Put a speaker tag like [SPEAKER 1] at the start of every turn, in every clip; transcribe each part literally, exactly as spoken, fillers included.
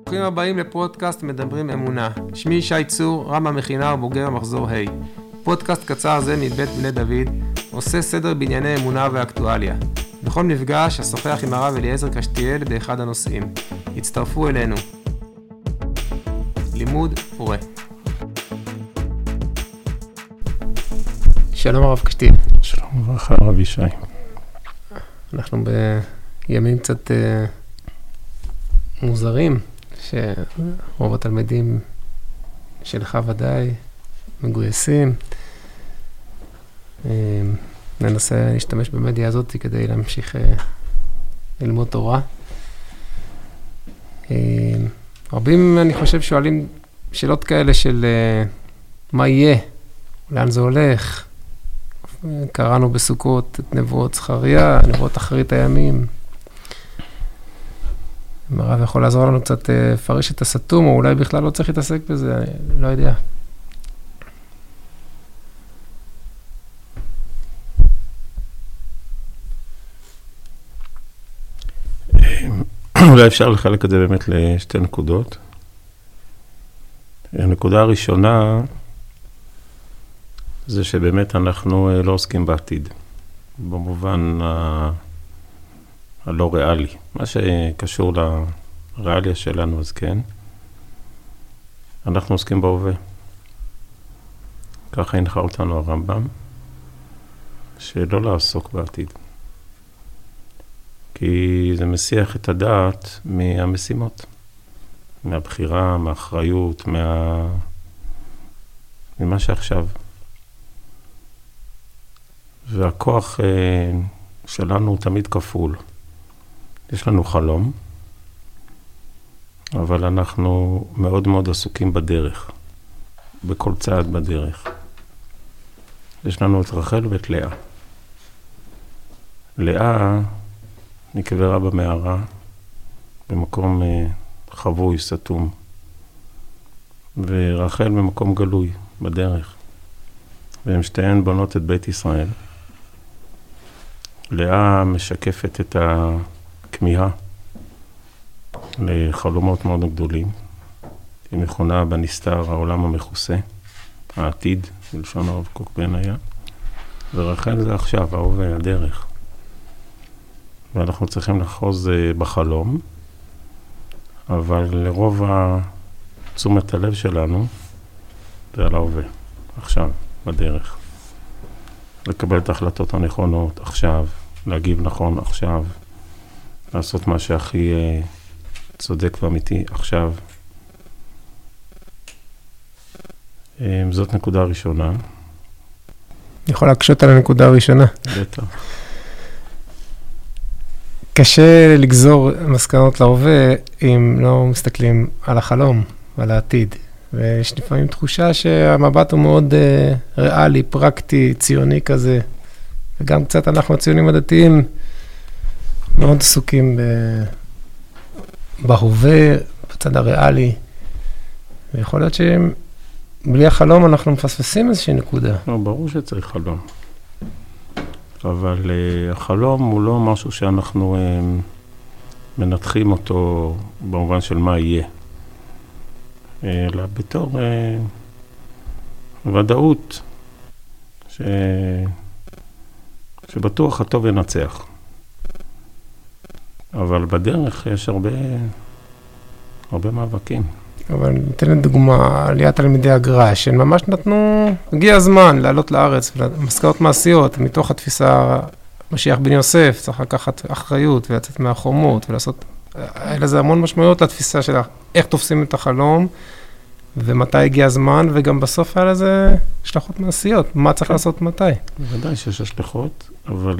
[SPEAKER 1] ברוכים הבאים לפודקאסט מדברים אמונה. שמי שי צור, רם המכינה ובוגר המחזור ה'. פודקאסט קצר זה מבית בני דוד עושה סדר בענייני אמונה ואקטואליה. בכל מפגש אשוחח עם הרב אליעזר קשתיאל באחד הנושאים. הצטרפו אלינו. לימוד פורה. שלום הרב קשתיאל.
[SPEAKER 2] שלום וברכה הרב ישי.
[SPEAKER 1] אנחנו בימים קצת uh, מוזרים, שרוב התלמידים שלך ודאי מגויסים. Uh, ננסה להשתמש במדיה הזאת כדי להמשיך uh, ללמוד תורה. Uh, רבים, אני חושב, שואלים שאלות כאלה של uh, מה יהיה, לאן זה הולך. קראנו בסוכות את נבואות זכריה, נבואות אחרית הימים. אם הרב יכול לעזור לנו קצת לפרש את הסתום, או אולי בכלל לא צריך להתעסק בזה, אני לא יודע.
[SPEAKER 2] אולי אפשר לחלק את זה באמת לשתי נקודות. הנקודה הראשונה, זה שבאמת אנחנו לא עוסקים בעתיד, במובן ה... הלא ריאלי. מה שקשור לריאליה שלנו, אז כן. אנחנו עוסקים בהווה. ככה הנחה אותנו הרמב"ם, שלא לעסוק בעתיד. כי זה מסיח את הדעת מהמשימות, מהבחירה, מהאחריות, מה... ממה שעכשיו. והכוח אה, שלנו הוא תמיד כפול. יש לנו חלום, אבל אנחנו מאוד מאוד עסוקים בדרך, בכל צעד בדרך. יש לנו את רחל ואת לאה. לאה נקברה במערה, במקום אה, חבוי, סתום, ורחל במקום גלוי, בדרך. והם שתיהן בונות את בית ישראל. לאה משקפת את הכמיהה לחלומות מאוד גדולים. היא מכונה בנסתר העולם המכוסה, העתיד, בלשון הרב קוק בן היה. ורחל זה עכשיו, ההווה, הדרך. ואנחנו צריכים לחוז בחלום, אבל לרוב תשומת הלב שלנו זה על ההווה, עכשיו, בדרך. לקבל את ההחלטות הנכונות עכשיו, להגיב נכון עכשיו, לעשות מה שהכי אה, צודק ואמיתי עכשיו. אה, זאת נקודה ראשונה.
[SPEAKER 1] אני יכול להקשות על הנקודה הראשונה.
[SPEAKER 2] בטח.
[SPEAKER 1] קשה לגזור מסקנות להווה אם לא מסתכלים על החלום ועל העתיד. ויש לפעמים תחושה שהמבט הוא מאוד uh, ריאלי, פרקטי, ציוני כזה. וגם קצת אנחנו הציונים הדתיים מאוד עסוקים ב... בהווה, בצד הריאלי. ויכול להיות שבלי החלום אנחנו מפספסים איזושהי נקודה.
[SPEAKER 2] לא, ברור שצריך חלום. אבל uh, החלום הוא לא משהו שאנחנו uh, מנתחים אותו במובן של מה יהיה. אלא בתור אה, ודאות ש... שבטוח הטוב ינצח. אבל בדרך יש הרבה, הרבה מאבקים.
[SPEAKER 1] אבל ניתן לדוגמה, עליית תלמידי הגר"א, שהם ממש נתנו, הגיע הזמן לעלות לארץ, מסקנות מעשיות, מתוך התפיסה משיח בן יוסף, צריך לקחת אחריות ולצאת מהחומות ולעשות... היה לזה המון משמעויות לתפיסה של איך תופסים את החלום, ומתי הגיע הזמן, וגם בסוף היה לזה השלכות מעשיות. מה צריך לעשות מתי?
[SPEAKER 2] בוודאי שיש השלכות, אבל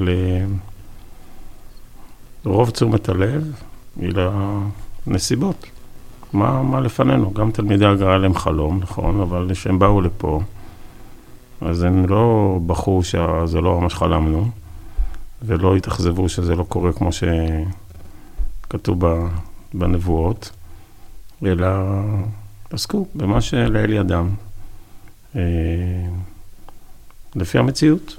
[SPEAKER 2] רוב תשומת הלב היא לנסיבות. מה, מה לפנינו? גם תלמידי הגר"א להם חלום, נכון, אבל כשהם באו לפה, אז הם לא בחרו שזה לא ממש חלמנו, ולא התאכזבו שזה לא קורה כמו ש... כתוב בנבואות, אלא עסקו במה שלאל ידם, לפי המציאות.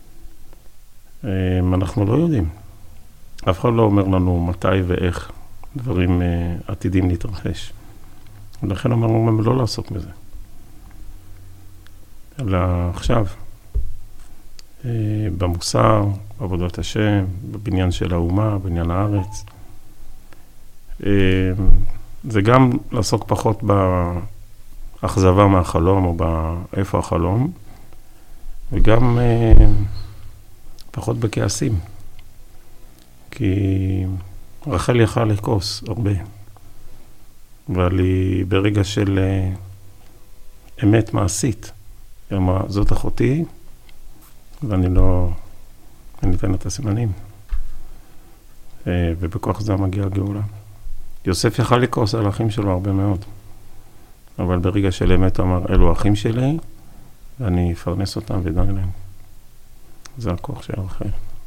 [SPEAKER 2] אנחנו לא יודעים. אף אחד לא אומר לנו מתי ואיך דברים עתידים להתרחש. ולכן אמרנו לא לעסוק בזה. אלא עכשיו, במוסר, בעבודת השם, בבניין של האומה, בבניין הארץ. זה גם לעסוק פחות באכזבה מהחלום או באיפה החלום, וגם פחות בכעסים. כי רחל יכל לכוס הרבה. אבל היא ברגע של אמת מעשית. היא אמרה, זאת אחותי, ואני לא, אני אתן את הסימנים. ובכוח זה מגיע הגאולה. יוסף יכל לכוס על האחים שלו הרבה מאוד. אבל ברגע של אמת הוא אמר, אלו האחים שלי, ואני אפרנס אותם ודאג להם. זה הכוח של רחל.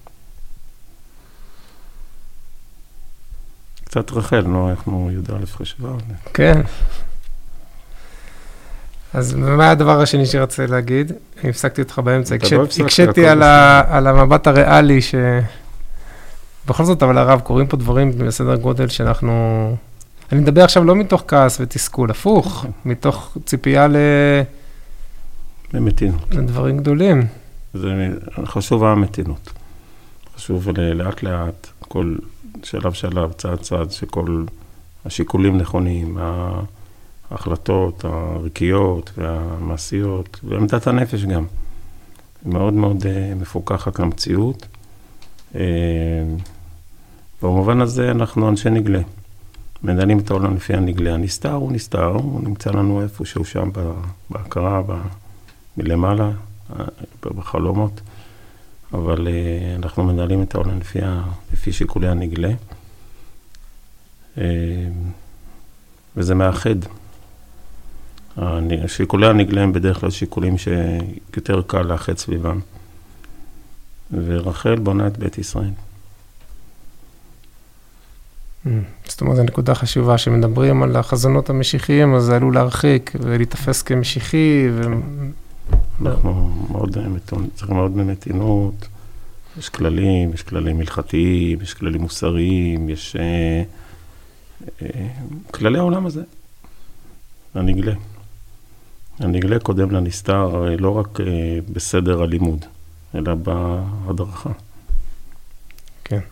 [SPEAKER 2] קצת רחל, לא? אנחנו יודע לפחשבה.
[SPEAKER 1] כן. אז מה הדבר השני שרצה להגיד? אני הפסקתי אותך באמצע. הקשתי על המבט הריאלי ש... בכל זאת, אבל הרב, קוראים פה דברים בסדר גודל שאנחנו... אני מדבר עכשיו לא מתוך כעס ותסכול, הפוך, מתוך ציפייה ל...
[SPEAKER 2] למתינות.
[SPEAKER 1] לדברים גדולים.
[SPEAKER 2] זה חשוב המתינות. חשוב לאט לאט, כל שלב שלב, צעד צעד, שכל השיקולים נכונים, ההחלטות, הריקיות והמעשיות, ועמדת הנפש גם. היא מאוד מאוד מפוקחת למציאות. במובן הזה אנחנו אנשי נגלה. מנהלים את העולם לפי הנגלה. הנסתר הוא נסתר, הוא נמצא לנו איפשהו שם בהכרה, מלמעלה, בחלומות. אבל אנחנו מנהלים את העולם לפי, לפי שיקולי הנגלה. וזה מאחד. שיקולי הנגלה הם בדרך כלל שיקולים שיותר קל לאחד סביבם. ורחל בונה את בית ישראל.
[SPEAKER 1] זאת אומרת, זו נקודה חשובה, שמדברים על החזונות המשיחיים, אז זה עלול להרחיק ולהתאפס כמשיחי. ו...
[SPEAKER 2] אנחנו מאוד, צריכים מאוד במתינות. יש כללים, יש כללים הלכתיים, יש כללים מוסריים, יש אה, אה, כללי העולם הזה. הנגלה. הנגלה קודם לנסתר, לא רק אה, בסדר הלימוד, אלא בהדרכה.
[SPEAKER 1] כן.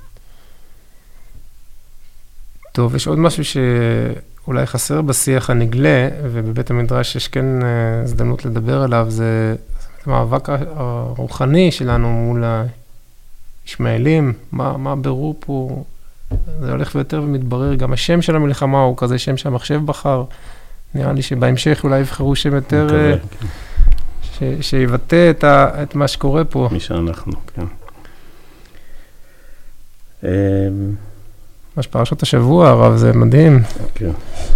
[SPEAKER 1] טוב, יש עוד משהו שאולי חסר בשיח הנגלה, ובבית המדרש יש כן הזדמנות לדבר עליו, זה המאבק הרוחני שלנו מול הישמעאלים, מה, מה הבירור פה, זה הולך ויותר ומתברר, גם השם של המלחמה הוא כזה שם שהמחשב בחר, נראה לי שבהמשך אולי יבחרו שם יותר, ש, שיבטא את, ה, את מה שקורה פה.
[SPEAKER 2] מי שאנחנו, כן.
[SPEAKER 1] ממש פרשות השבוע, הרב, זה מדהים.
[SPEAKER 2] כן.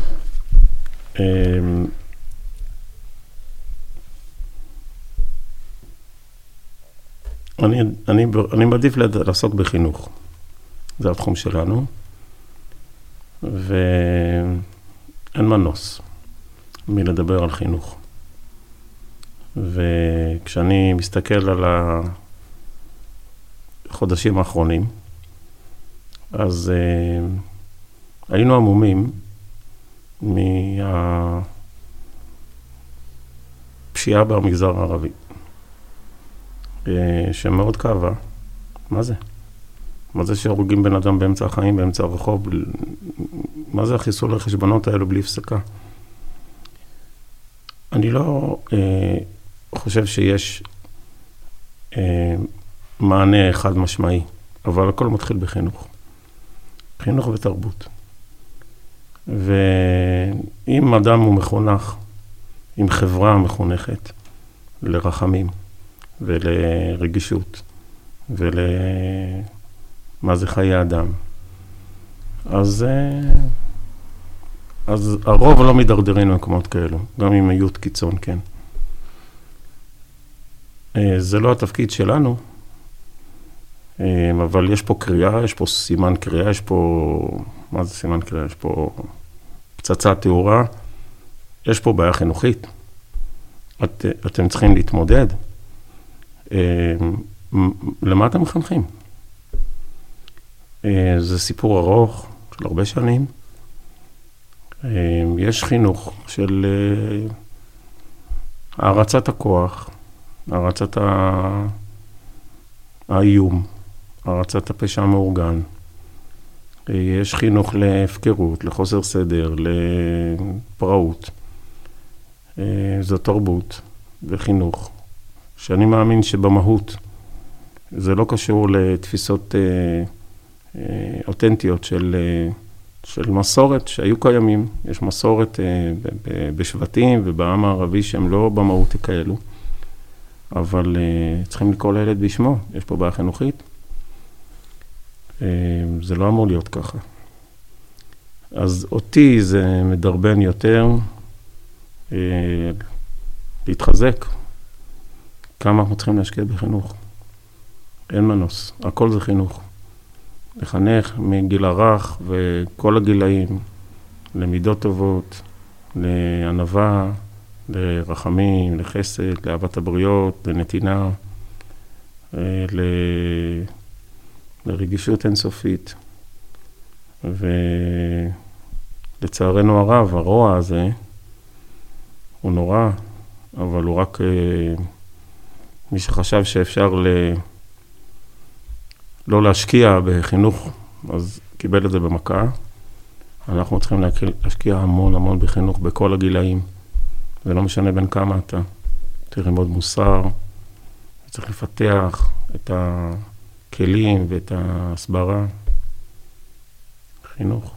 [SPEAKER 2] אני, אני, אני מעדיף לעסוק בחינוך. זה התחום שלנו. ואין מנוס מלדבר על חינוך. וכשאני מסתכל על החודשים האחרונים, אז uh, היינו עמומים מהפשיעה במגזר הערבי, uh, שמאוד כאבה. מה זה? מה זה שהרוגים בן אדם באמצע החיים, באמצע הרחוב? מה זה החיסול לחשבונות האלו בלי הפסקה? אני לא uh, חושב שיש uh, מענה אחד משמעי, אבל הכל מתחיל בחינוך. חינוך ותרבות. ואם אדם הוא מחונך, עם חברה מחונכת לרחמים ולרגישות ולמה זה חיי אדם, אז, אז הרוב לא מדרדרים למקומות כאלו, גם עם היות קיצון, כן. זה לא התפקיד שלנו, אבל יש פה קריאה, יש פה סימן קריאה, יש פה, מה זה סימן קריאה? יש פה פצצת תאורה, יש פה בעיה חינוכית. את, אתם צריכים להתמודד. למה אתם מחנכים? זה סיפור ארוך, של הרבה שנים. יש חינוך של הערצת הכוח, הערצת האיום, הערצת הפשע המאורגן. יש חינוך להפקרות, לחוסר סדר, לפראות. זו תרבות וחינוך, שאני מאמין שבמהות זה לא קשור לתפיסות אותנטיות של, של מסורת שהיו קיימים. יש מסורת בשבטים ובעם הערבי שהם לא במהות כאלו, אבל צריכים לקרוא לילד בשמו, יש פה בעיה חינוכית. זה לא אמור להיות ככה. אז אותי זה מדרבן יותר להתחזק. כמה אנחנו צריכים להשקיע בחינוך. אין מנוס, הכל זה חינוך. לחנך מגיל הרך וכל הגילאים, למידות טובות, לענווה, לרחמים, לחסד, לאהבת הבריות, לנתינה, ל... לרגישות אינסופית. ולצערנו הרב, הרוע הזה הוא נורא, אבל הוא רק מי שחשב שאפשר ל... לא להשקיע בחינוך, אז קיבל את זה במכה. אנחנו צריכים להשקיע המון המון בחינוך בכל הגילאים. זה לא משנה בין כמה אתה. צריך ללמוד מוסר, צריך לפתח את הכלים ואת ההסברה. חינוך.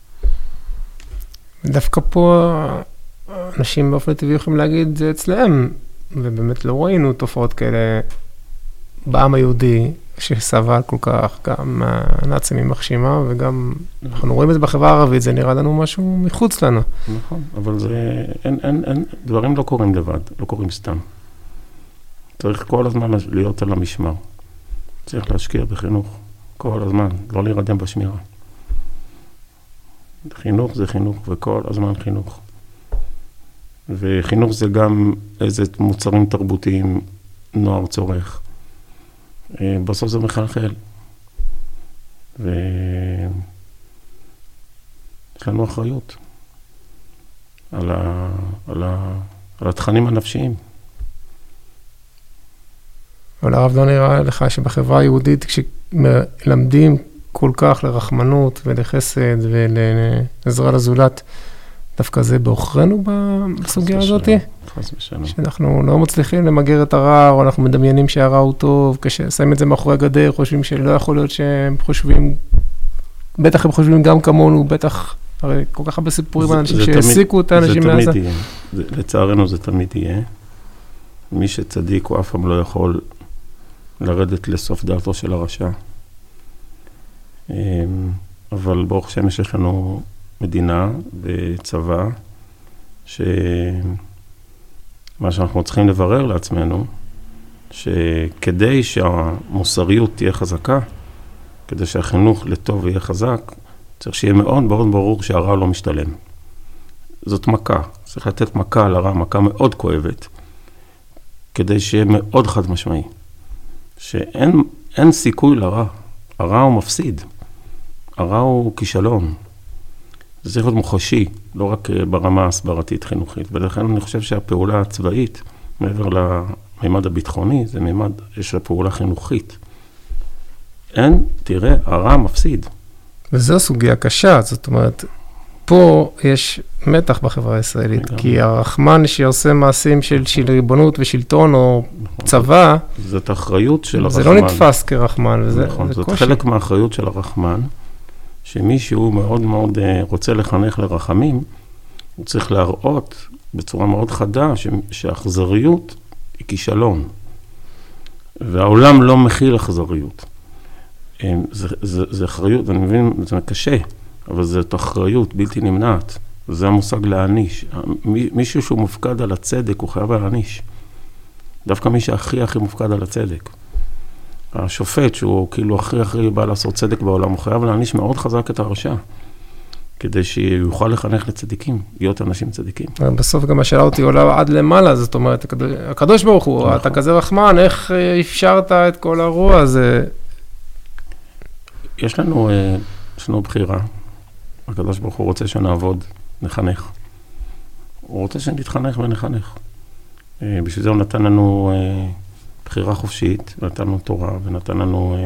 [SPEAKER 1] דווקא פה אנשים באופן טבעי יכולים להגיד זה אצלם, ובאמת לא ראינו תופעות כאלה בעם היהודי, שסבל כל כך, גם הנאצים עם מחשימה, וגם אנחנו רואים את זה בחברה הערבית, זה נראה לנו משהו מחוץ לנו.
[SPEAKER 2] נכון, אבל זה, אין, אין, אין, דברים לא קורים לבד, לא קורים סתם. צריך כל הזמן להיות על המשמר. צריך להשקיע בחינוך, כל הזמן, לא להירדם בשמירה. חינוך זה חינוך, וכל הזמן חינוך. וחינוך זה גם איזה מוצרים תרבותיים נוער צורך. בסוף זה מחלחל. ויש לנו אחריות על, ה... על, ה... על התכנים הנפשיים.
[SPEAKER 1] אבל הרב, לא נראה לך שבחברה היהודית, כשמלמדים כל כך לרחמנות ולחסד ולעזרה לזולת, דווקא זה באוכרנו בסוגיה הזאת?
[SPEAKER 2] חס ושלום.
[SPEAKER 1] שאנחנו לא מצליחים למגר את הרע, או אנחנו מדמיינים שהרע הוא טוב, כששמים את זה מאחורי הגדר, חושבים שלא יכול להיות שהם חושבים, בטח הם חושבים גם כמונו, בטח, הרי כל כך הרבה סיפורים על אנשים שהעסיקו את האנשים מעזה.
[SPEAKER 2] זה תמיד יהיה, לצערנו זה תמיד יהיה. מי שצדיק הוא אף פעם לא יכול לרדת לסוף דעתו של הרשע. אבל ברוך השם יש לנו מדינה וצבא, שמה שאנחנו צריכים לברר לעצמנו, שכדי שהמוסריות תהיה חזקה, כדי שהחינוך לטוב יהיה חזק, צריך שיהיה מאוד מאוד ברור שהרע לא משתלם. זאת מכה, צריך לתת מכה על הרע, מכה מאוד כואבת, כדי שיהיה מאוד חד משמעי, שאין אין סיכוי לרע, הרע הוא מפסיד, הרע הוא כישלון. זה צריך להיות מוחשי, לא רק ברמה הסברתית חינוכית, ולכן אני חושב שהפעולה הצבאית, מעבר למימד הביטחוני, זה מימד, יש לה פעולה חינוכית. אין, תראה, הרע מפסיד.
[SPEAKER 1] וזו סוגיה קשה, זאת אומרת, פה יש מתח בחברה הישראלית, כי הרחמן שעושה מעשים של, של ריבונות ושלטון או נכון. צבא,
[SPEAKER 2] זאת אחריות של
[SPEAKER 1] זה
[SPEAKER 2] הרחמן.
[SPEAKER 1] לא נתפס כרחמן, וזה
[SPEAKER 2] נכון,
[SPEAKER 1] זה
[SPEAKER 2] זאת
[SPEAKER 1] קושי.
[SPEAKER 2] חלק מהאחריות של הרחמן, שמישהו מאוד מאוד רוצה לחנך לרחמים, הוא צריך להראות בצורה מאוד חדה ש... שהאכזריות היא כישלון. והעולם לא מכיל אכזריות. זה, זה, זה אחריות, אני מבין, זה קשה, אבל זאת אחריות בלתי נמנעת. זה המושג להעניש. מישהו שהוא מופקד על הצדק, הוא חייב להעניש. דווקא מי שהכי הכי מופקד על הצדק. השופט שהוא כאילו הכי הכי בא לעשות צדק בעולם, הוא חייב להעניש מאוד חזק את הרשע, כדי שיוכל לחנך לצדיקים, להיות אנשים צדיקים.
[SPEAKER 1] בסוף גם השאלה אותי עולה עד למעלה, זאת אומרת, הקדוש ברוך הוא, אתה כזה רחמן, איך אפשרת את כל הרוע הזה?
[SPEAKER 2] יש לנו, יש לנו בחירה, הקדוש ברוך הוא רוצה שנעבוד, נחנך. הוא רוצה שנתחנך ונחנך. בשביל זה הוא נתן לנו בחירה חופשית, ונתן לנו תורה, ונתן לנו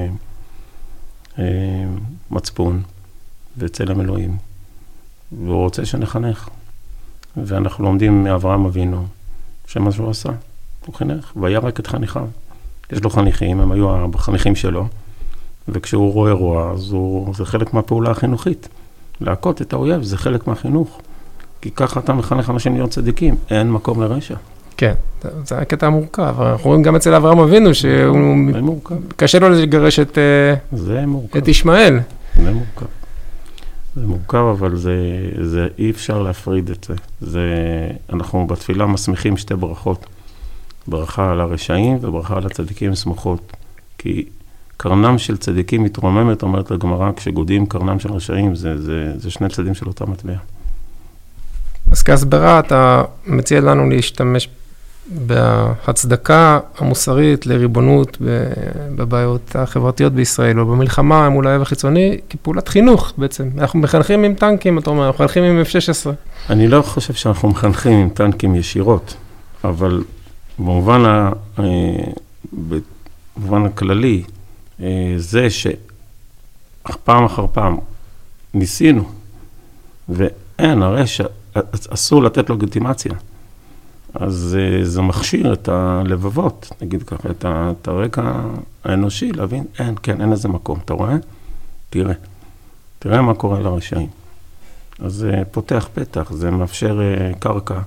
[SPEAKER 2] מצפון, וצלם אלוהים. והוא רוצה שנחנך. ואנחנו לומדים מאברהם אבינו, שמה שהוא עשה, הוא חינך, והיה רק את חניכיו. יש לו חניכים, הם היו החניכים שלו, וכשהוא רואה רוע, אז הוא, זה חלק מהפעולה החינוכית. להכות את האויב, זה חלק מהחינוך. כי ככה אתה מחנך אנשים להיות צדיקים, אין מקום לרשע.
[SPEAKER 1] כן, זה היה קטע מורכב. אנחנו רואים גם אצל אברהם אבינו, שהוא קשה לו לגרש את, את ישמעאל.
[SPEAKER 2] זה מורכב. זה מורכב, אבל זה, זה אי אפשר להפריד את זה. זה. אנחנו בתפילה מסמיכים שתי ברכות. ברכה על הרשעים וברכה על הצדיקים סמוכות. כי קרנם של צדיקים מתרוממת, אומרת הגמרא, כשגודים קרנם של רשעים, זה, זה, זה שני צדדים של אותה מטבע.
[SPEAKER 1] אז כהסברה, אתה מציע לנו להשתמש בהצדקה המוסרית לריבונות בבעיות החברתיות בישראל, או במלחמה מול האויב החיצוני, כפעולת חינוך בעצם. אנחנו מחנכים עם טנקים, אתה אומר, אנחנו מחנכים עם אף שש עשרה.
[SPEAKER 2] אני לא חושב שאנחנו מחנכים עם טנקים ישירות, אבל במובן, ה, במובן הכללי, זה שפעם אחר פעם ניסינו, ואין, הרי שאסור לתת לו לגיטימציה. אז זה מכשיר את הלבבות, נגיד ככה, את, ה, את הרקע האנושי, להבין, אין, כן, אין איזה מקום, אתה רואה? תראה, תראה מה קורה לרשעים. אז זה פותח פתח, זה מאפשר קרקע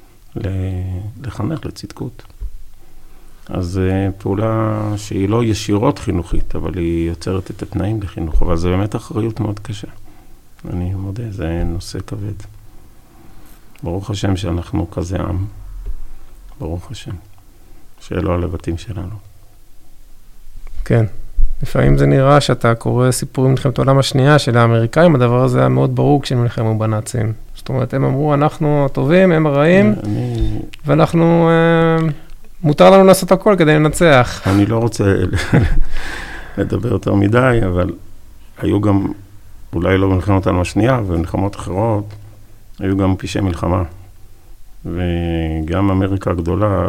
[SPEAKER 2] לחנך לצדקות. אז זו פעולה שהיא לא ישירות חינוכית, אבל היא יוצרת את התנאים לחינוך, אבל זה באמת אחריות מאוד קשה. אני מודה, זה נושא כבד. ברוך השם שאנחנו כזה עם. ברוך השם. שאלו הלבטים שלנו.
[SPEAKER 1] כן. לפעמים זה נראה שאתה קורא סיפורים מלחמת העולם השנייה של האמריקאים, הדבר הזה היה מאוד ברור כשהם נלחמו בנאצים. זאת אומרת, הם אמרו, אנחנו הטובים, הם הרעים, אני... ואנחנו, מותר לנו לעשות הכל כדי לנצח.
[SPEAKER 2] אני לא רוצה לדבר יותר מדי, אבל היו גם, אולי לא במלחמת העולם השנייה, ובמלחמות אחרות, היו גם פשעי מלחמה. וגם אמריקה הגדולה,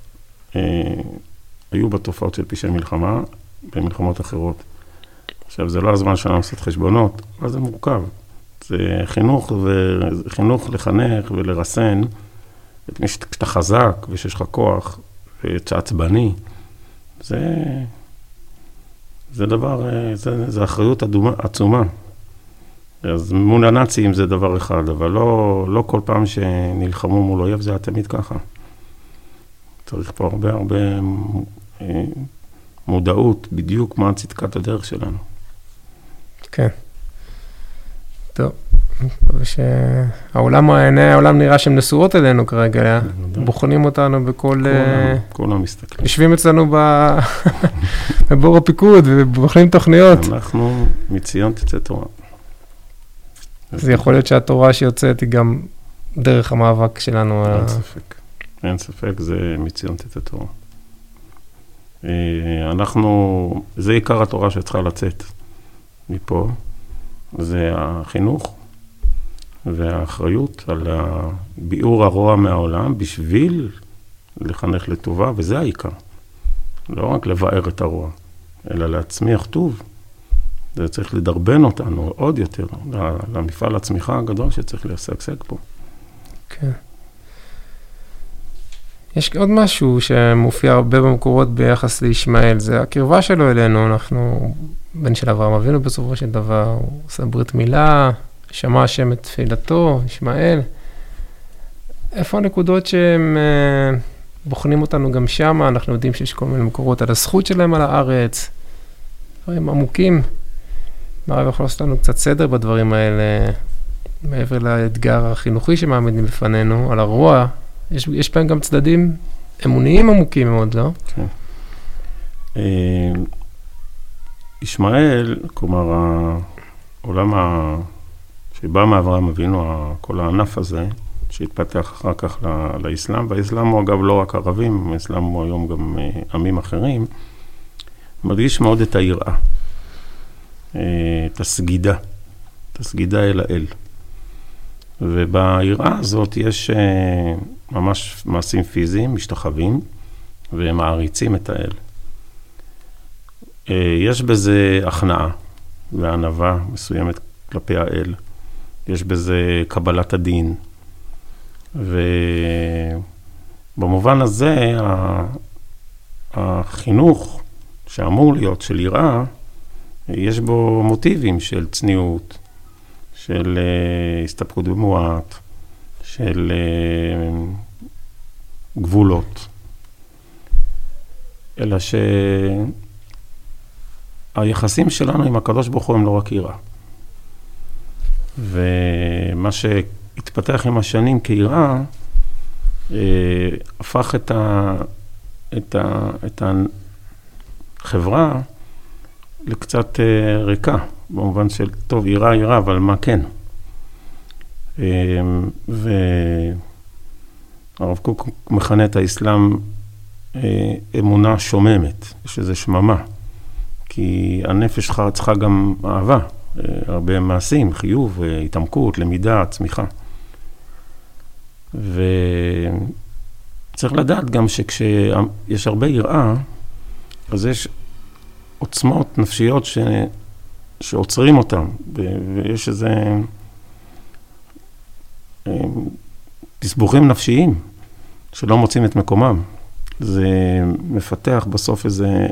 [SPEAKER 2] היו בתופעות של פשעי מלחמה, במלחמות אחרות. עכשיו, זה לא הזמן שלנו לעשות חשבונות, אבל זה מורכב. זה חינוך, וחינוך לחנך ולרסן, את מי שאתה חזק ושיש לך כוח, ואתה עצבני. זה, זה דבר, זה, זה אחריות אדומה, עצומה. אז מול הנאצים זה דבר אחד, אבל לא, לא כל פעם שנלחמו מול אויב זה היה תמיד ככה. צריך פה הרבה הרבה מודעות, בדיוק מה צדקת הדרך שלנו.
[SPEAKER 1] כן. טוב, שהעולם, העולם נראה שהם נשואות אלינו כרגע, בוחנים אותנו בכל...
[SPEAKER 2] כולם מסתכלים.
[SPEAKER 1] יושבים אצלנו בבור הפיקוד ובוחנים תוכניות.
[SPEAKER 2] אנחנו מציון תצא תורה.
[SPEAKER 1] אז יכול להיות שהתורה שיוצאת היא גם דרך המאבק שלנו.
[SPEAKER 2] אין ספק. אין ספק, זה מציון תצא תורה. אנחנו, זה עיקר התורה שצריכה לצאת מפה. זה החינוך והאחריות על ביאור הרוע מהעולם בשביל לחנך לטובה, וזה העיקר. לא רק לבאר את הרוע, אלא להצמיח טוב. זה צריך לדרבן אותנו עוד יותר, למפעל הצמיחה הגדול שצריך להשגשג פה.
[SPEAKER 1] כן. יש עוד משהו שמופיע הרבה במקורות ביחס לישמעאל, זה הקרבה שלו אלינו, אנחנו, בן של אברהם אבינו בסופו של דבר, הוא עושה ברית מילה, שמע השם את תפילתו, ישמעאל. איפה הנקודות שהם בוחנים אותנו גם שם? אנחנו יודעים שיש כל מיני מקורות על הזכות שלהם על הארץ, דברים עמוקים. הרב יכול לעשות לנו קצת סדר בדברים האלה, מעבר לאתגר החינוכי שמעמידים בפנינו, על הרוע, יש, יש בהם גם צדדים אמוניים עמוקים מאוד, לא?
[SPEAKER 2] כן. ישמעאל, כלומר, העולם ה... שבא מאברהם אבינו, כל הענף הזה, שהתפתח אחר כך לאסלאם, והאסלאם הוא אגב לא רק ערבים, האסלאם הוא היום גם עמים אחרים, מדגיש מאוד את היראה. את הסגידה, את הסגידה אל האל. וביראה הזאת יש ממש מעשים פיזיים, משתחווים, ומעריצים את האל. יש בזה הכנעה וענווה מסוימת כלפי האל. יש בזה קבלת הדין. ובמובן הזה, החינוך שאמור להיות של יראה, יש בו מוטיבים של צניעות, של uh, הסתפקות במועט, של uh, גבולות. אלא שהיחסים שלנו עם הקדוש ברוך הוא הם לא רק יראה. ומה שהתפתח עם השנים כיראה, uh, הפך את, ה, את, ה, את החברה לקצת uh, ריקה. במובן של, טוב, יראה, יראה, אבל מה כן? והרב קוק מכנה את האסלאם אמונה שוממת, יש איזו שממה, כי הנפש שלך צריכה גם אהבה, הרבה מעשים, חיוב, התעמקות, למידה, צמיחה. וצריך לדעת גם שכשיש הרבה יראה, אז יש עוצמות נפשיות ש... שעוצרים אותם, ויש איזה תסבוכים נפשיים שלא מוצאים את מקומם. זה מפתח בסוף איזה,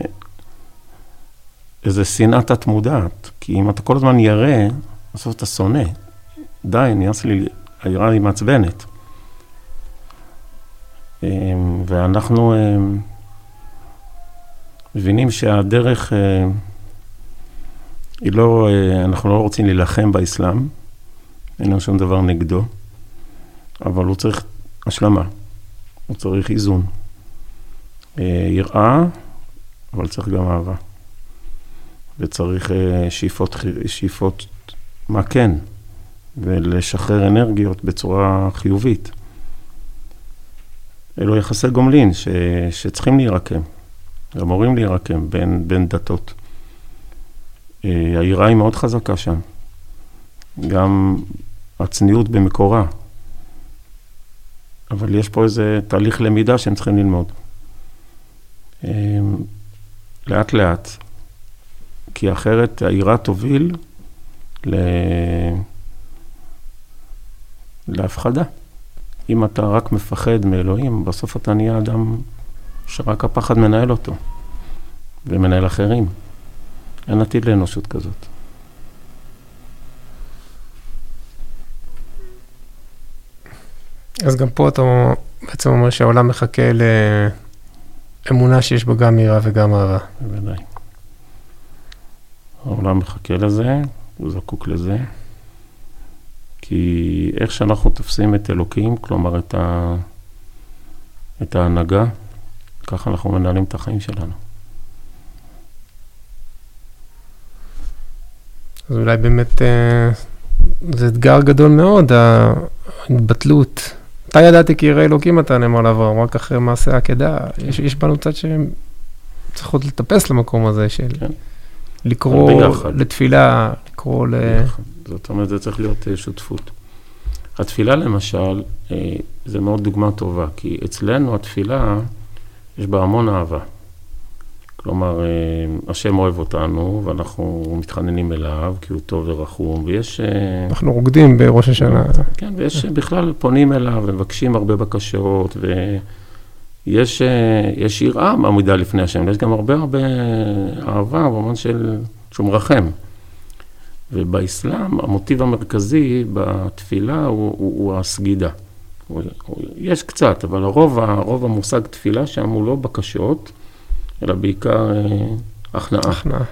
[SPEAKER 2] איזה שנאת התמודעת, כי אם אתה כל הזמן ירא, בסוף אתה שונא. די, נהיה לי, היראה היא מעצבנת. ואנחנו מבינים שהדרך... היא לא, אנחנו לא רוצים להילחם באסלאם, אין לנו שום דבר נגדו, אבל הוא צריך השלמה, הוא צריך איזון. יראה, אבל צריך גם אהבה. וצריך שאיפות, שאיפות מה כן, ולשחרר אנרגיות בצורה חיובית. אלו יחסי גומלין ש, שצריכים להירקם, אמורים להירקם בין, בין דתות. היראה היא מאוד חזקה שם. גם הצניעות במקורה. אבל יש פה איזה תהליך למידה שהם צריכים ללמוד. לאט לאט. כי אחרת היראה תוביל ל... להפחדה. אם אתה רק מפחד מאלוהים, בסוף אתה נהיה אדם שרק הפחד מנהל אותו. ומנהל אחרים. אין עתיד לאנושות כזאת.
[SPEAKER 1] אז גם פה אתה בעצם אומר שהעולם מחכה לאמונה שיש בו גם יראה וגם אהבה.
[SPEAKER 2] בוודאי. העולם מחכה לזה, הוא זקוק לזה, כי איך שאנחנו תופסים את אלוקים, כלומר את, ה... את ההנהגה, ככה אנחנו מנהלים את החיים שלנו.
[SPEAKER 1] אז אולי באמת זה אתגר גדול מאוד, ההתבטלות. אתה ידעתי כי יראה אלוקים אתה נאמר לעבור, רק אחרי מעשה העקדה. יש, יש בנו צד שהם צריכות לטפס למקום הזה של כן. לקרוא לתפילה, לקרוא ל...
[SPEAKER 2] זאת אומרת, זה צריך להיות שותפות. התפילה למשל, זה מאוד דוגמה טובה, כי אצלנו התפילה יש בה המון אהבה. כלומר, השם אוהב אותנו, ואנחנו מתחננים אליו, כי הוא טוב ורחום, ויש...
[SPEAKER 1] אנחנו רוקדים בראש השנה.
[SPEAKER 2] כן, ויש בכלל פונים אליו, ומבקשים הרבה בקשות, ויש יש יראה מעמידה לפני השם, ויש גם הרבה הרבה אהבה, במובן של שהוא מרחם. ובאסלאם, המוטיב המרכזי בתפילה הוא, הוא, הוא הסגידה. הוא, הוא, יש קצת, אבל הרוב, הרוב המושג תפילה שם הוא לא בקשות, אלא בעיקר הכנעה.
[SPEAKER 1] הכנעה.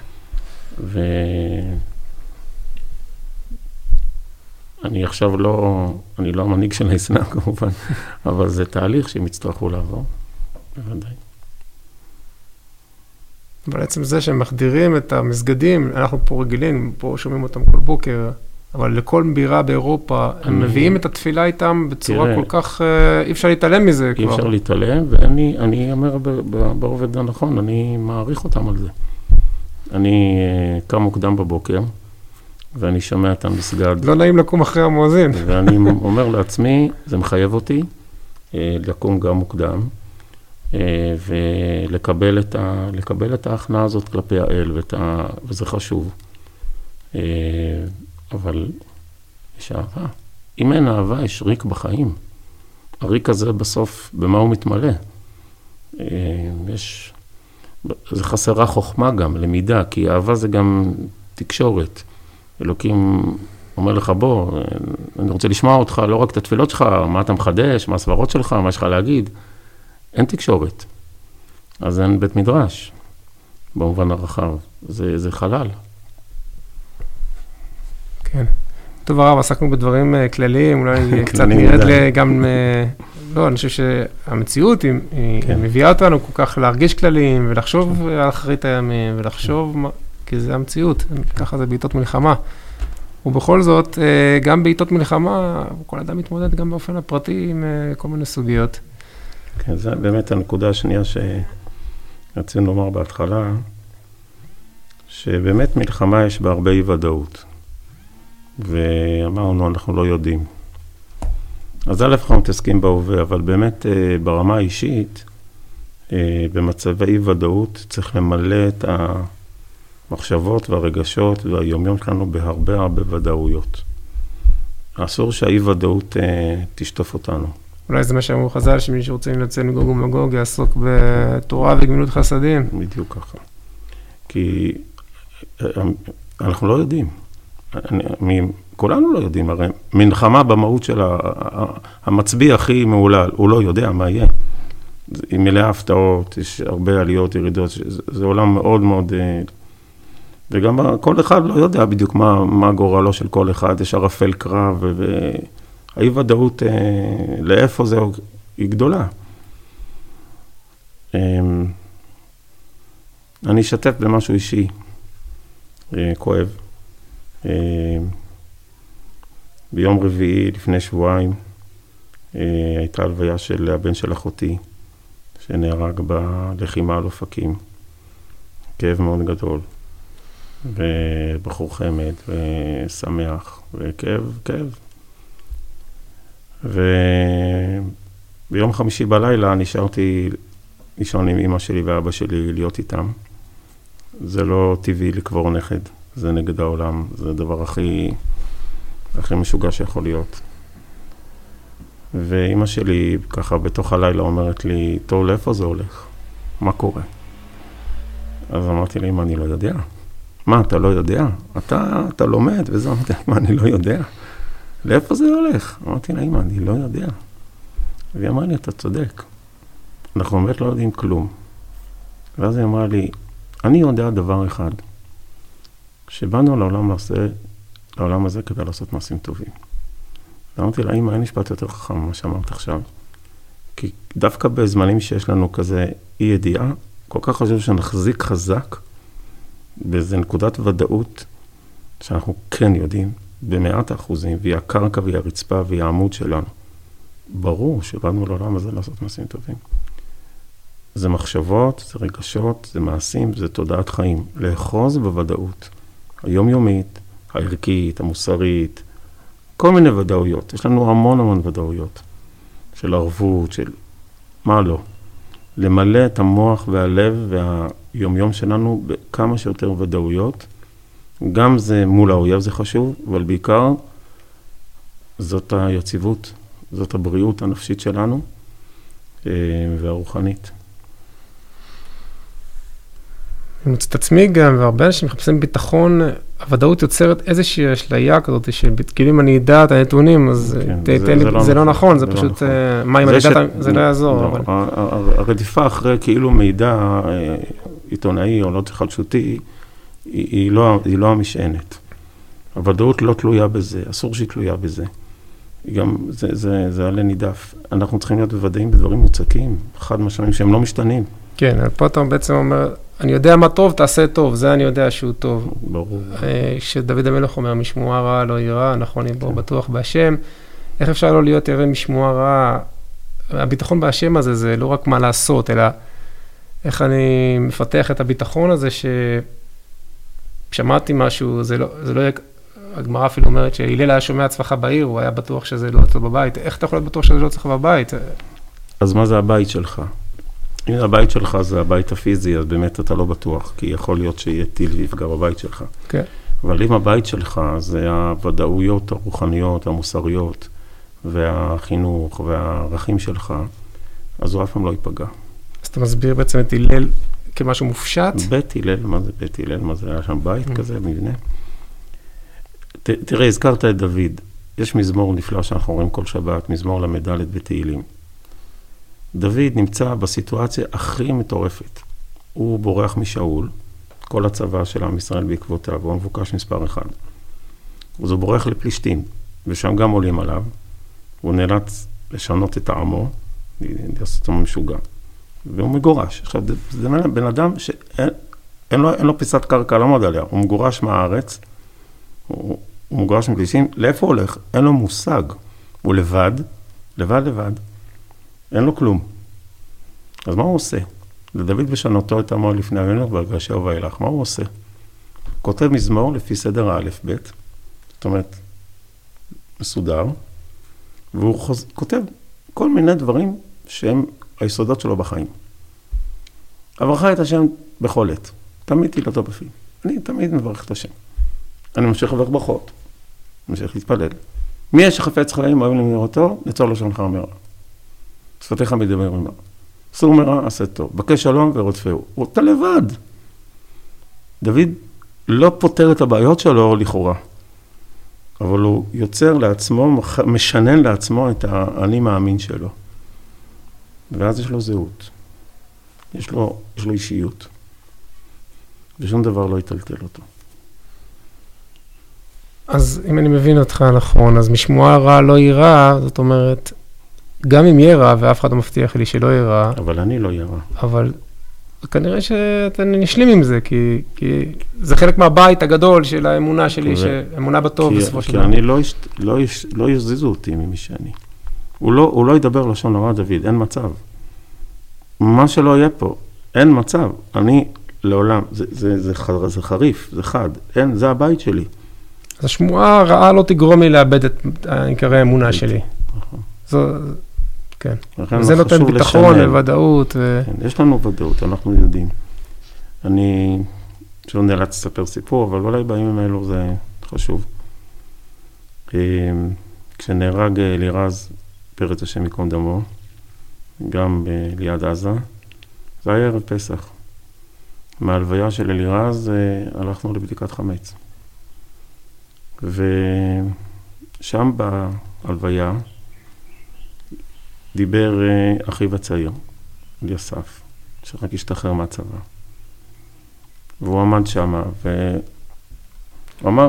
[SPEAKER 2] ואני עכשיו לא, אני לא המנהיג של האסלאם כמובן, אבל זה תהליך שהם יצטרכו לעבור, בוודאי.
[SPEAKER 1] בעצם זה שהם מחדירים את המסגדים, אנחנו פה רגילים, פה שומעים אותם כל בוקר, אבל לכל בירה באירופה, הם מביאים את התפילה איתם בצורה כל כך, אי אפשר להתעלם מזה כבר.
[SPEAKER 2] אי אפשר להתעלם, ואני אני אומר ברובד הנכון, אני מעריך אותם על זה. אני קם מוקדם בבוקר, ואני שומע את המסגד.
[SPEAKER 1] לא נעים לקום אחרי המואזין.
[SPEAKER 2] ואני אומר לעצמי, זה מחייב אותי לקום גם מוקדם, ולקבל את, ה, לקבל את ההכנעה הזאת כלפי האל, ואת ה, וזה חשוב. אבל יש אהבה. אם אין אהבה, יש ריק בחיים. הריק הזה בסוף, במה הוא מתמלא? יש, זה חסרה חוכמה גם, למידה, כי אהבה זה גם תקשורת. אלוקים אומר לך, בוא, אני רוצה לשמוע אותך, לא רק את התפילות שלך, מה אתה מחדש, מה הסברות שלך, מה יש לך להגיד. אין תקשורת. אז אין בית מדרש, במובן הרחב. זה, זה חלל.
[SPEAKER 1] כן. טוב הרב, עסקנו בדברים כלליים, אולי קצת נרד גם, לא, אני חושב שהמציאות היא מביאה אותנו כל כך להרגיש כלליים, ולחשוב על אחרית הימים, ולחשוב, כי זה המציאות, ככה זה בעיתות מלחמה. ובכל זאת, גם בעיתות מלחמה, כל אדם מתמודד גם באופן הפרטי עם כל מיני סוגיות.
[SPEAKER 2] כן, זה באמת הנקודה השנייה שרצינו לומר בהתחלה, שבאמת מלחמה יש בה הרבה אי ודאות. ואמרנו, אנחנו לא יודעים. אז א' אנחנו מתעסקים בהווה, אבל באמת ברמה האישית, במצבי אי ודאות, צריך למלא את המחשבות והרגשות והיומיום שלנו בהרבה הרבה ודאויות. אסור שהאי ודאות תשטוף אותנו.
[SPEAKER 1] אולי זה מה שאמרו חז"ל, שמי שרוצה לנצל מגוג ומגוג, יעסוק בתורה וגמילות חסדים.
[SPEAKER 2] בדיוק ככה. כי אנחנו לא יודעים. אני, כולנו לא יודעים, הרי מלחמה במהות של המצביא הכי מעולל, הוא לא יודע מה יהיה. היא מלאה הפתעות, יש הרבה עליות, ירידות, זה, זה עולם מאוד מאוד, וגם כל אחד לא יודע בדיוק מה, מה גורלו של כל אחד, יש ערפל קרב, והאי ודאות לאיפה זה היא גדולה. אני אשתף במשהו אישי, כואב. ביום רביעי לפני שבועיים הייתה הלוויה של הבן של אחותי שנהרג בלחימה על אופקים. כאב מאוד גדול ובחור חמד ושמח וכאב, כאב. וביום חמישי בלילה נשארתי לישון עם אמא שלי ואבא שלי להיות איתם. זה לא טבעי לקבור נכד. זה נגד העולם, זה הדבר הכי, הכי משוגע שיכול להיות. ואמא שלי ככה בתוך הלילה אומרת לי, טוב, לאיפה זה הולך? מה קורה? אז אמרתי לה, אמא, אני לא יודע. מה, אתה לא יודע? אתה, אתה לומד, וזה אמרתי לה, אמא, אני לא יודע. לאיפה זה הולך? אמרתי לה, אמא, אני לא יודע. והיא אמרה לי, אתה צודק. אנחנו באמת לא יודעים כלום. ואז היא אמרה לי, אני יודע דבר אחד. שבאנו לעולם, לעשה, לעולם הזה כדי לעשות מעשים טובים. ואמרתי לה, אמא, אין משפט יותר חכם ממה שאמרת עכשיו. כי דווקא בזמנים שיש לנו כזה אי ידיעה, כל כך חשוב שנחזיק חזק באיזו נקודת ודאות שאנחנו כן יודעים במאת האחוזים, והיא הקרקע והיא הרצפה והיא העמוד שלנו. ברור שבאנו לעולם הזה לעשות מעשים טובים. זה מחשבות, זה רגשות, זה מעשים, זה תודעת חיים. לאחוז בוודאות. היומיומית, הערכית, המוסרית, כל מיני ודאויות. יש לנו המון המון ודאויות של ערבות, של מה לא. למלא את המוח והלב והיומיום שלנו בכמה שיותר ודאויות. גם זה מול האויב זה חשוב, אבל בעיקר זאת היציבות, זאת הבריאות הנפשית שלנו והרוחנית.
[SPEAKER 1] אני מוצא את עצמי גם, והרבה אנשים מחפשים ביטחון, הוודאות יוצרת איזושהי אשליה כזאת, כאילו אם אני אדע את הנתונים, אז זה לא נכון, זה פשוט, מה אם אני אדע, זה לא יעזור.
[SPEAKER 2] הרדיפה אחרי כאילו מידע עיתונאי או לא חדשותי, היא לא המשענת. הוודאות לא תלויה בזה, אסור שהיא תלויה בזה. גם זה עלי נידף. אנחנו צריכים להיות בוודאים בדברים מוצקים, חד משמעיים שהם לא משתנים.
[SPEAKER 1] כן, פה אתה בעצם אומר, אני יודע מה טוב, תעשה טוב, זה אני יודע שהוא טוב.
[SPEAKER 2] ברור.
[SPEAKER 1] שדוד המלך אומר, משמוע רע לא יראה, נכון, יבוא בטוח בהשם. איך אפשר לא להיות ירא משמוע רע? הביטחון בהשם הזה, זה לא רק מה לעשות, אלא איך אני מפתח את הביטחון הזה, ששמעתי משהו, זה לא, זה לא יהיה הגמרא אפילו אומרת שהילל היה שומע הצלחה בעיר, הוא היה בטוח שזה לא אצלו בבית. איך אתה יכול להיות בטוח שזה לא אצלך בבית?
[SPEAKER 2] אז מה זה הבית שלך? אם הבית שלך זה הבית הפיזי, אז באמת אתה לא בטוח, כי יכול להיות שיהיה טיל ויפגע בבית שלך.
[SPEAKER 1] כן.
[SPEAKER 2] אבל אם הבית שלך זה הוודאויות הרוחניות, המוסריות, והחינוך והערכים שלך, אז הוא אף פעם לא ייפגע.
[SPEAKER 1] אז אתה מסביר בעצם את הלל כמשהו מופשט?
[SPEAKER 2] בית הלל, מה זה בית הלל? מה זה היה שם בית כזה, מבנה? ת, תראה, הזכרת את דוד. יש מזמור נפלא שאנחנו רואים כל שבת, מזמור למדלת בתהילים. דוד נמצא בסיטואציה הכי מטורפת. הוא בורח משאול, כל הצבא של עם ישראל בעקבותיו, הוא מבוקש מספר אחד. אז הוא בורח לפלישתים, ושם גם עולים עליו. הוא נאלץ לשנות את העמו, לעשות אותו משוגע. והוא מגורש. עכשיו, זה בן אדם שאין אין לו, אין לו פיסת קרקע לעמוד עליה. הוא מגורש מהארץ, הוא, הוא מגורש מפלישתים. לאיפה הוא הולך? אין לו מושג. הוא לבד, לבד לבד. אין לו כלום. אז מה הוא עושה? לדוד בשנותו את עמו לפני המלך והגרשהו ואילך. מה הוא עושה? כותב מזמור לפי סדר האלף בית, זאת אומרת, מסודר, והוא חוז... כותב כל מיני דברים שהם היסודות שלו בחיים. אברכה את השם בכל עת. תמיד תהילתו בפי. אני תמיד מברך את השם. אני ממשיך לברך ברכות. ממשיך להתפלל. מי יש שחפץ חיים אוהב למראותו? נצור לשונך מרע. שפתיך מדבר מרע. סור מרע עשה טוב. בקש שלום ורודפהו. הוא אתה לבד. דוד לא פותר את הבעיות שלו לכאורה. אבל הוא יוצר לעצמו, משנן לעצמו את האני מאמין שלו. ואז יש לו זהות. יש לו, יש לו אישיות. ושום דבר לא יטלטל אותו.
[SPEAKER 1] אז אם אני מבין אותך נכון, אז משמועה רע לא יירא, זאת אומרת, גם אם יהיה רע, ואף אחד לא מבטיח לי שלא יהיה רע.
[SPEAKER 2] אבל אני לא יהיה רע.
[SPEAKER 1] אבל כנראה שאתה נשלים עם זה, כי, כי זה חלק מהבית הגדול של האמונה שלי, שאמונה בטוב בסופו של דבר.
[SPEAKER 2] כי אני לא, לא, לא יזיזו אותי ממי שאני. הוא לא, הוא לא ידבר לשון הרע דוד, אין מצב. מה שלא יהיה פה, אין מצב. אני לעולם, זה, זה, זה, זה, זה חריף, זה חד, אין, זה הבית שלי.
[SPEAKER 1] אז השמועה הרעה לא תגרום לי לאבד את עיקרי האמונה שלי.
[SPEAKER 2] נכון.
[SPEAKER 1] זו, כן. וזה נותן ביטחון וודאות. ו...
[SPEAKER 2] כן, יש לנו ודאות, אנחנו יודעים. אני, שלא נאלץ לספר סיפור, אבל אולי בימים האלו זה חשוב. כשנהרג אלירז, פרץ השם יקום דמו, גם ליד עזה, זה היה ערב פסח. מהלוויה של אלירז הלכנו לבדיקת חמץ. ושם בהלוויה דיבר אחיו הצעיר, אליסף, שרק השתחרר מהצבא. והוא עמד שם, והוא אמר,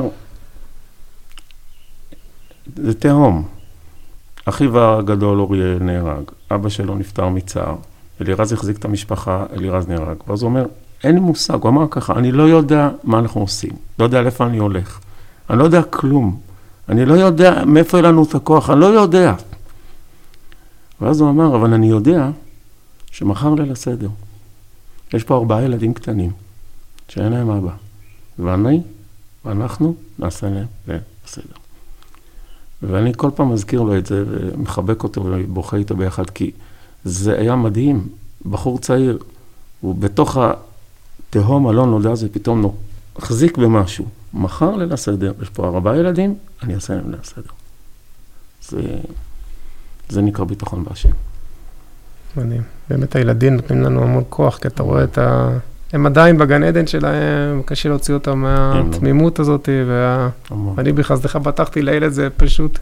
[SPEAKER 2] זה תהום. אחיו הגדול אוריאל נהרג, אבא שלו נפטר מצער, אלירז החזיק את המשפחה, אלירז נהרג. ואז הוא אומר, אין לי מושג, הוא אמר ככה, אני לא יודע מה אנחנו עושים, לא יודע לאיפה אני הולך, אני לא יודע כלום, אני לא יודע מאיפה יהיה לנו את הכוח, אני לא יודע. ואז הוא אמר, אבל אני יודע שמחר ליל הסדר, יש פה ארבעה ילדים קטנים, שאין להם אבא, ואני, ואנחנו נעשה להם ליל הסדר. ואני כל פעם מזכיר לו את זה, ומחבק אותו ובוכה איתו ביחד, כי זה היה מדהים, בחור צעיר, הוא בתוך התהום הלא נודע הזה, פתאום החזיק במשהו. מחר ליל הסדר, יש פה ארבעה ילדים, אני אעשה להם ליל הסדר. זה, זה נקרא ביטחון בהשם. מדהים.
[SPEAKER 1] באמת הילדים נותנים לנו המון כוח, כי אתה רואה את ה... הם עדיין בגן עדן שלהם, קשה להוציא אותם מהתמימות הזאת, ואני בחסדך פתחתי לילד, זה פשוט...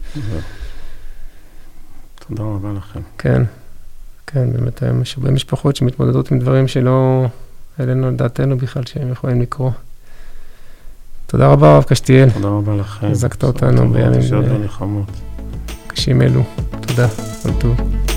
[SPEAKER 2] תודה רבה לכם.
[SPEAKER 1] כן, כן, באמת יש הרבה משפחות שמתמודדות עם דברים שלא אלינו על דעתנו בכלל, שהם יכולים לקרוא. תודה רבה, הרב קשתיאל.
[SPEAKER 2] תודה רבה לכם.
[SPEAKER 1] הזקת אותנו בימים
[SPEAKER 2] קשים אלו.
[SPEAKER 1] תודה, כל טוב.